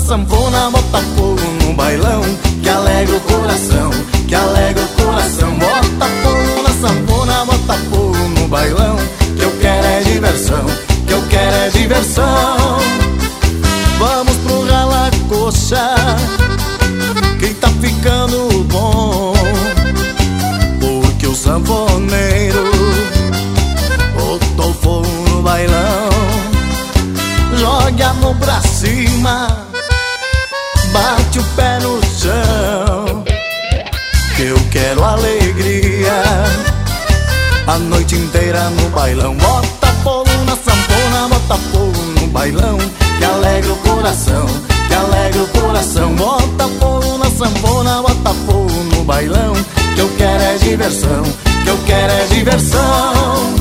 sanfona, bota fogo no bailão, que alegra o coração, que alegra o coração. Bota fogo na sanfona, bota fogo no bailão, que eu quero é diversão, que eu quero é diversão. Vamos pro rala coxa, que tá ficando bom, porque o sanfoneiro botou fogo no bailão. Joga a mão pra cima, bate o pé no chão, que eu quero alegria a noite inteira no bailão. Bota fogo na sanfona, bota fogo no bailão, que alegra o coração, que alegra o coração. Bota fogo na sanfona, bota fogo no bailão, que eu quero é diversão, que eu quero é diversão.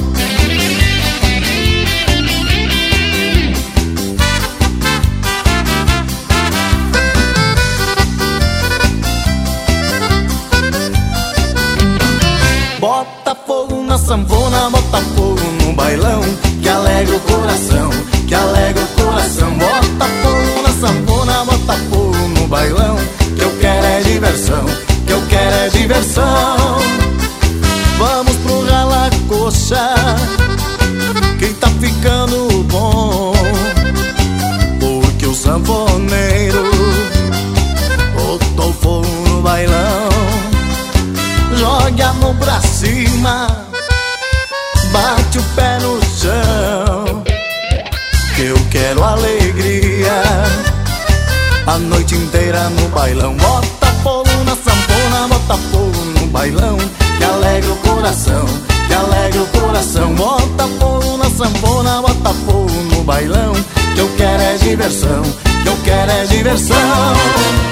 Bota fogo na sanfona, bota fogo no bailão, que alegra o coração, que alegra o coração. Bota fogo na sanfona, bota fogo no bailão, que eu quero é diversão, que eu quero é diversão. Vamos pro rala coxa, que tá ficando bom, porque o sanfoneiro botou fogo no bailão. Joga a mão pra cima, bate o pé no chão, que eu quero alegria a noite inteira no bailão. Bota fogo na sanfona, bota fogo no bailão, que alegra o coração, que alegra o coração. Bota fogo na sanfona, bota fogo no bailão, que eu quero é diversão, que eu quero é diversão.